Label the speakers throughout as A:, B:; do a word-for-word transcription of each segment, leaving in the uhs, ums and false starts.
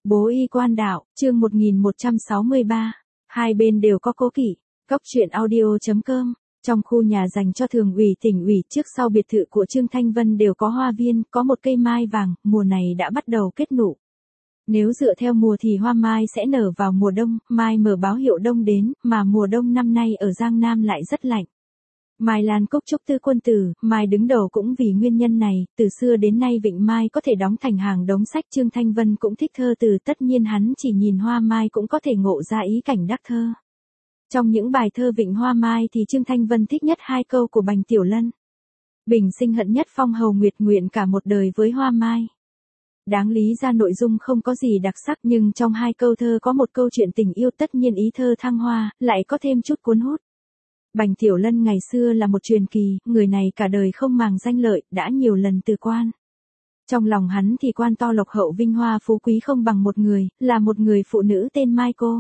A: Bố y quan đạo, chương một nghìn một trăm sáu mươi ba. Hai bên đều có cố kỵ. Cốc truyện audio.com. Trong khu nhà dành cho thường ủy tỉnh ủy trước sau biệt thự của Trương Thanh Vân đều có hoa viên, có một cây mai vàng, mùa này đã bắt đầu kết nụ. Nếu dựa theo mùa thì hoa mai sẽ nở vào mùa đông, mai mở báo hiệu đông đến, mà mùa đông năm nay ở Giang Nam lại rất lạnh. Mai lan cúc trúc tư quân tử, mai đứng đầu cũng vì nguyên nhân này, từ xưa đến nay vịnh mai có thể đóng thành hàng đống sách. Trương Thanh Vân cũng thích thơ từ, tất nhiên hắn chỉ nhìn hoa mai cũng có thể ngộ ra ý cảnh đắc thơ. Trong những bài thơ vịnh hoa mai thì Trương Thanh Vân thích nhất hai câu của Bành Tiểu Lân. Bình sinh hận nhất phong hầu nguyệt, nguyện cả một đời với hoa mai. Đáng lý ra nội dung không có gì đặc sắc, nhưng trong hai câu thơ có một câu chuyện tình yêu, tất nhiên ý thơ thăng hoa, lại có thêm chút cuốn hút. Bành Tiểu Lân ngày xưa là một truyền kỳ, người này cả đời không màng danh lợi, đã nhiều lần từ quan. Trong lòng hắn thì quan to lộc hậu vinh hoa phú quý không bằng một người, là một người phụ nữ tên Mai Cô.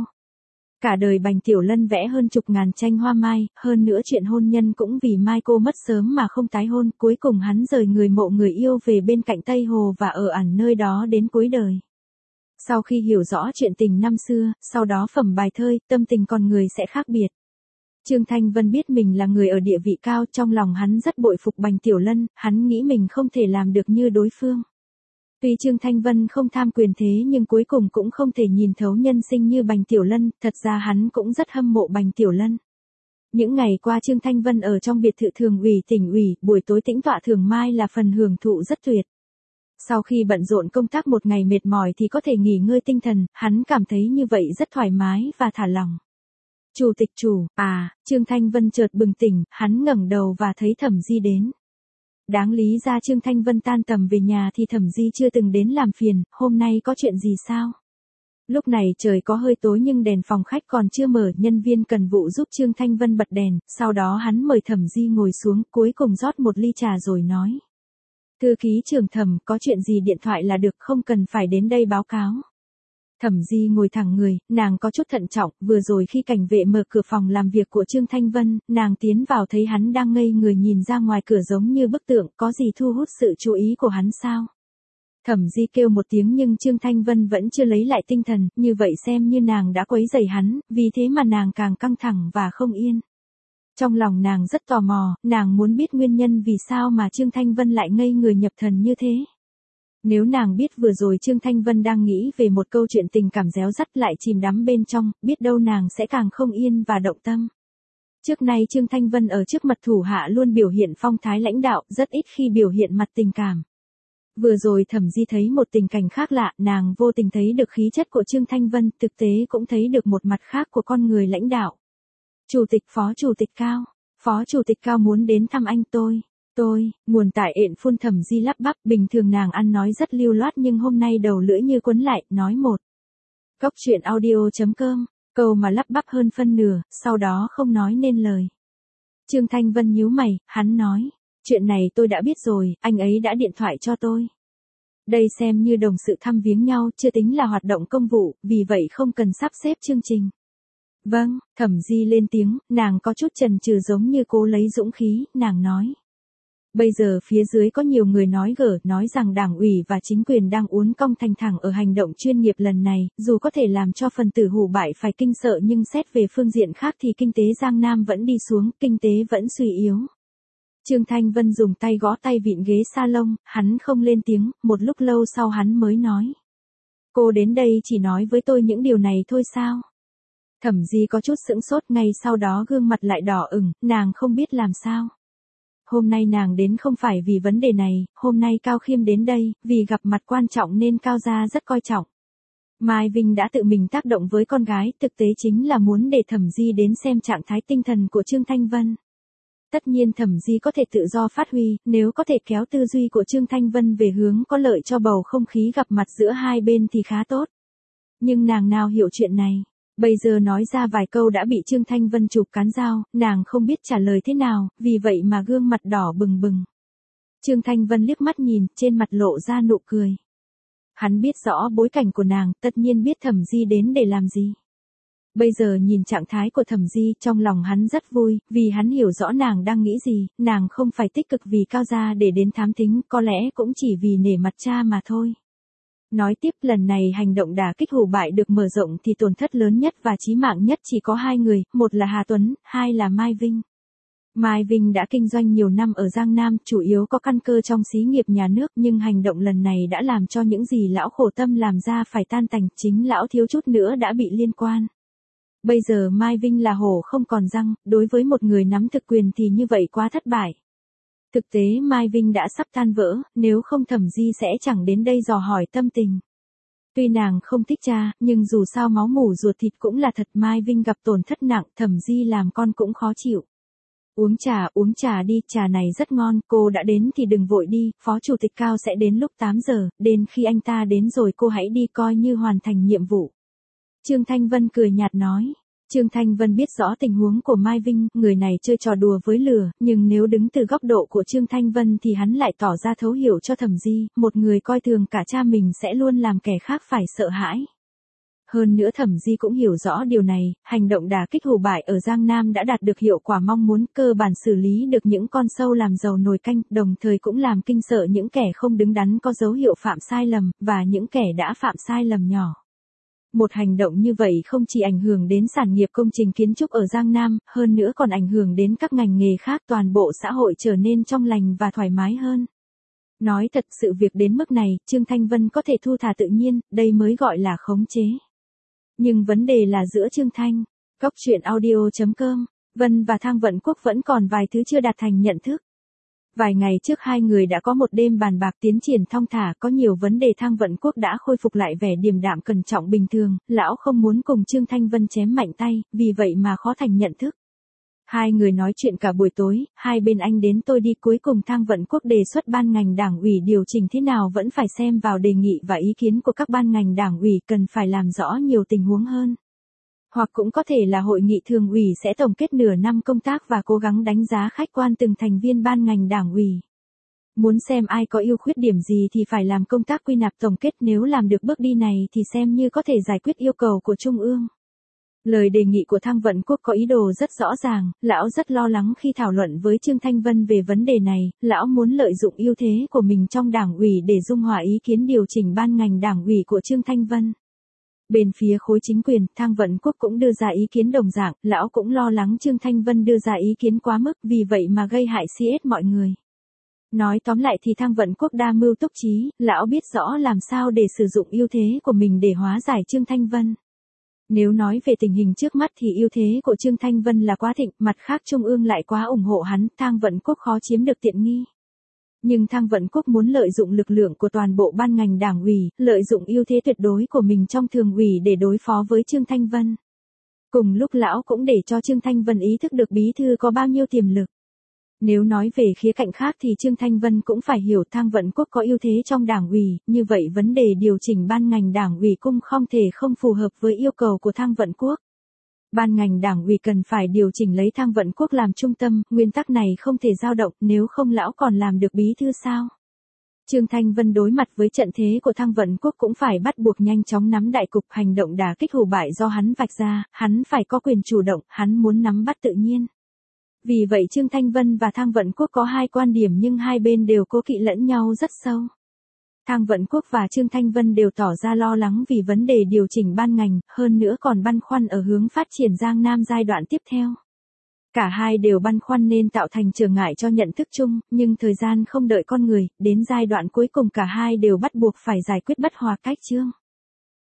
A: Cả đời Bành Tiểu Lân vẽ hơn chục ngàn tranh hoa mai, hơn nữa chuyện hôn nhân cũng vì Mai Cô mất sớm mà không tái hôn, cuối cùng hắn rời người mộ người yêu về bên cạnh Tây Hồ và ở ẩn nơi đó đến cuối đời. Sau khi hiểu rõ chuyện tình năm xưa, sau đó phẩm bài thơ, tâm tình con người sẽ khác biệt. Trương Thanh Vân biết mình là người ở địa vị cao, trong lòng hắn rất bội phục Bành Tiểu Lân, hắn nghĩ mình không thể làm được như đối phương. Tuy Trương Thanh Vân không tham quyền thế nhưng cuối cùng cũng không thể nhìn thấu nhân sinh như Bành Tiểu Lân, thật ra hắn cũng rất hâm mộ Bành Tiểu Lân. Những ngày qua Trương Thanh Vân ở trong biệt thự thường ủy tỉnh ủy, buổi tối tĩnh tọa thường mai là phần hưởng thụ rất tuyệt. Sau khi bận rộn công tác một ngày mệt mỏi thì có thể nghỉ ngơi tinh thần, hắn cảm thấy như vậy rất thoải mái và thả lỏng. Chủ tịch chủ, à, Trương Thanh Vân chợt bừng tỉnh, hắn ngẩng đầu và thấy Thẩm Di đến. Đáng lý ra Trương Thanh Vân tan tầm về nhà thì Thẩm Di chưa từng đến làm phiền, hôm nay có chuyện gì sao? Lúc này trời có hơi tối nhưng đèn phòng khách còn chưa mở, nhân viên cần vụ giúp Trương Thanh Vân bật đèn, sau đó hắn mời Thẩm Di ngồi xuống, cuối cùng rót một ly trà rồi nói. Thư ký trưởng Thẩm, có chuyện gì điện thoại là được, không cần phải đến đây báo cáo. Thẩm Di ngồi thẳng người, nàng có chút thận trọng, vừa rồi khi cảnh vệ mở cửa phòng làm việc của Trương Thanh Vân, nàng tiến vào thấy hắn đang ngây người nhìn ra ngoài cửa giống như bức tượng, có gì thu hút sự chú ý của hắn sao? Thẩm Di kêu một tiếng nhưng Trương Thanh Vân vẫn chưa lấy lại tinh thần, như vậy xem như nàng đã quấy rầy hắn, vì thế mà nàng càng căng thẳng và không yên. Trong lòng nàng rất tò mò, nàng muốn biết nguyên nhân vì sao mà Trương Thanh Vân lại ngây người nhập thần như thế. Nếu nàng biết vừa rồi Trương Thanh Vân đang nghĩ về một câu chuyện tình cảm réo rắt lại chìm đắm bên trong, biết đâu nàng sẽ càng không yên và động tâm. Trước nay Trương Thanh Vân ở trước mặt thủ hạ luôn biểu hiện phong thái lãnh đạo, rất ít khi biểu hiện mặt tình cảm. Vừa rồi Thẩm Di thấy một tình cảnh khác lạ, nàng vô tình thấy được khí chất của Trương Thanh Vân, thực tế cũng thấy được một mặt khác của con người lãnh đạo. Chủ tịch Phó Chủ tịch Cao, Phó Chủ tịch Cao muốn đến thăm anh tôi. Tôi, nguồn tại ện phun Thẩm Di lắp bắp, bình thường nàng ăn nói rất lưu loát nhưng hôm nay đầu lưỡi như quấn lại, nói một. Cốc truyện audio.com, câu mà lắp bắp hơn phân nửa, sau đó không nói nên lời. Trương Thanh Vân nhíu mày, hắn nói, chuyện này tôi đã biết rồi, anh ấy đã điện thoại cho tôi. Đây xem như đồng sự thăm viếng nhau, chưa tính là hoạt động công vụ, vì vậy không cần sắp xếp chương trình. Vâng, Thẩm Di lên tiếng, nàng có chút chần chừ giống như cố lấy dũng khí, nàng nói. Bây giờ phía dưới có nhiều người nói gở, nói rằng đảng ủy và chính quyền đang uốn cong thành thẳng ở hành động chuyên nghiệp lần này, dù có thể làm cho phần tử hủ bại phải kinh sợ nhưng xét về phương diện khác thì kinh tế Giang Nam vẫn đi xuống, kinh tế vẫn suy yếu. Trương Thanh Vân dùng tay gõ tay vịn ghế salon, hắn không lên tiếng, một lúc lâu sau hắn mới nói. Cô đến đây chỉ nói với tôi những điều này thôi sao? Thẩm Di có chút sững sốt, ngay sau đó gương mặt lại đỏ ửng, nàng không biết làm sao. Hôm nay nàng đến không phải vì vấn đề này, hôm nay Cao Khiêm đến đây, vì gặp mặt quan trọng nên Cao gia rất coi trọng. Mai Vinh đã tự mình tác động với con gái, thực tế chính là muốn để Thẩm Di đến xem trạng thái tinh thần của Trương Thanh Vân. Tất nhiên Thẩm Di có thể tự do phát huy, nếu có thể kéo tư duy của Trương Thanh Vân về hướng có lợi cho bầu không khí gặp mặt giữa hai bên thì khá tốt. Nhưng nàng nào hiểu chuyện này. Bây giờ nói ra vài câu đã bị Trương Thanh Vân chụp cán dao, nàng không biết trả lời thế nào, vì vậy mà gương mặt đỏ bừng bừng. Trương Thanh Vân liếc mắt nhìn, trên mặt lộ ra nụ cười. Hắn biết rõ bối cảnh của nàng, tất nhiên biết Thẩm Di đến để làm gì. Bây giờ nhìn trạng thái của Thẩm Di, trong lòng hắn rất vui, vì hắn hiểu rõ nàng đang nghĩ gì, nàng không phải tích cực vì Cao gia để đến thám thính, có lẽ cũng chỉ vì nể mặt cha mà thôi. Nói tiếp lần này hành động đả kích hủ bại được mở rộng thì tổn thất lớn nhất và chí mạng nhất chỉ có hai người, một là Hà Tuấn, hai là Mai Vinh. Mai Vinh đã kinh doanh nhiều năm ở Giang Nam, chủ yếu có căn cơ trong xí nghiệp nhà nước, nhưng hành động lần này đã làm cho những gì lão khổ tâm làm ra phải tan tành, chính lão thiếu chút nữa đã bị liên quan. Bây giờ Mai Vinh là hổ không còn răng, đối với một người nắm thực quyền thì như vậy quá thất bại. Thực tế Mai Vinh đã sắp tan vỡ, nếu không Thẩm Di sẽ chẳng đến đây dò hỏi tâm tình. Tuy nàng không thích cha, nhưng dù sao máu mủ ruột thịt cũng là thật. Mai Vinh gặp tổn thất nặng, Thẩm Di làm con cũng khó chịu. Uống trà, uống trà đi, trà này rất ngon, cô đã đến thì đừng vội đi, phó chủ tịch Cao sẽ đến lúc tám giờ, đến khi anh ta đến rồi cô hãy đi coi như hoàn thành nhiệm vụ. Trương Thanh Vân cười nhạt nói. Trương Thanh Vân biết rõ tình huống của Mai Vinh, người này chơi trò đùa với lửa, nhưng nếu đứng từ góc độ của Trương Thanh Vân thì hắn lại tỏ ra thấu hiểu cho Thẩm Di, một người coi thường cả cha mình sẽ luôn làm kẻ khác phải sợ hãi. Hơn nữa Thẩm Di cũng hiểu rõ điều này, hành động đả kích hủ bại ở Giang Nam đã đạt được hiệu quả mong muốn, cơ bản xử lý được những con sâu làm dầu nồi canh, đồng thời cũng làm kinh sợ những kẻ không đứng đắn có dấu hiệu phạm sai lầm, và những kẻ đã phạm sai lầm nhỏ. Một hành động như vậy không chỉ ảnh hưởng đến sản nghiệp công trình kiến trúc ở Giang Nam, hơn nữa còn ảnh hưởng đến các ngành nghề khác, toàn bộ xã hội trở nên trong lành và thoải mái hơn. Nói thật, sự việc đến mức này, Trương Thanh Vân có thể thu thả tự nhiên, đây mới gọi là khống chế. Nhưng vấn đề là giữa Trương Thanh, Góc truyện audio chấm com, Vân và Thang Vận Quốc vẫn còn vài thứ chưa đạt thành nhận thức. Vài ngày trước hai người đã có một đêm bàn bạc tiến triển thong thả, có nhiều vấn đề Thang Vận Quốc đã khôi phục lại vẻ điềm đạm cẩn trọng bình thường, lão không muốn cùng Trương Thanh Vân chém mạnh tay, vì vậy mà khó thành nhận thức. Hai người nói chuyện cả buổi tối, hai bên anh đến tôi đi, cuối cùng Thang Vận Quốc đề xuất ban ngành đảng ủy điều chỉnh thế nào vẫn phải xem vào đề nghị và ý kiến của các ban ngành đảng ủy, cần phải làm rõ nhiều tình huống hơn. Hoặc cũng có thể là hội nghị thường ủy sẽ tổng kết nửa năm công tác và cố gắng đánh giá khách quan từng thành viên ban ngành đảng ủy. Muốn xem ai có ưu khuyết điểm gì thì phải làm công tác quy nạp tổng kết, nếu làm được bước đi này thì xem như có thể giải quyết yêu cầu của Trung ương. Lời đề nghị của Thang Vận Quốc có ý đồ rất rõ ràng, lão rất lo lắng khi thảo luận với Trương Thanh Vân về vấn đề này, lão muốn lợi dụng ưu thế của mình trong đảng ủy để dung hòa ý kiến điều chỉnh ban ngành đảng ủy của Trương Thanh Vân. Bên phía khối chính quyền, Thang Vận Quốc cũng đưa ra ý kiến đồng dạng, lão cũng lo lắng Trương Thanh Vân đưa ra ý kiến quá mức, vì vậy mà gây hại xê ét mọi người. Nói tóm lại thì Thang Vận Quốc đa mưu túc trí, lão biết rõ làm sao để sử dụng ưu thế của mình để hóa giải Trương Thanh Vân. Nếu nói về tình hình trước mắt thì ưu thế của Trương Thanh Vân là quá thịnh, mặt khác Trung ương lại quá ủng hộ hắn, Thang Vận Quốc khó chiếm được tiện nghi. Nhưng Thang Vận Quốc muốn lợi dụng lực lượng của toàn bộ ban ngành đảng ủy, lợi dụng ưu thế tuyệt đối của mình trong thường ủy để đối phó với Trương Thanh Vân. Cùng lúc lão cũng để cho Trương Thanh Vân ý thức được bí thư có bao nhiêu tiềm lực. Nếu nói về khía cạnh khác thì Trương Thanh Vân cũng phải hiểu Thang Vận Quốc có ưu thế trong đảng ủy, như vậy vấn đề điều chỉnh ban ngành đảng ủy cũng không thể không phù hợp với yêu cầu của Thang Vận Quốc. Ban ngành đảng ủy cần phải điều chỉnh lấy Thang Vận Quốc làm trung tâm, nguyên tắc này không thể dao động, nếu không lão còn làm được bí thư sao? Trương Thanh Vân đối mặt với trận thế của Thang Vận Quốc cũng phải bắt buộc nhanh chóng nắm đại cục, hành động đả kích hủ bại do hắn vạch ra, hắn phải có quyền chủ động, hắn muốn nắm bắt tự nhiên. Vì vậy Trương Thanh Vân và Thang Vận Quốc có hai quan điểm nhưng hai bên đều cố kỵ lẫn nhau rất sâu. Thang Vận Quốc và Trương Thanh Vân đều tỏ ra lo lắng vì vấn đề điều chỉnh ban ngành, hơn nữa còn băn khoăn ở hướng phát triển Giang Nam giai đoạn tiếp theo. Cả hai đều băn khoăn nên tạo thành trở ngại cho nhận thức chung, nhưng thời gian không đợi con người, đến giai đoạn cuối cùng cả hai đều bắt buộc phải giải quyết bất hòa cách chương.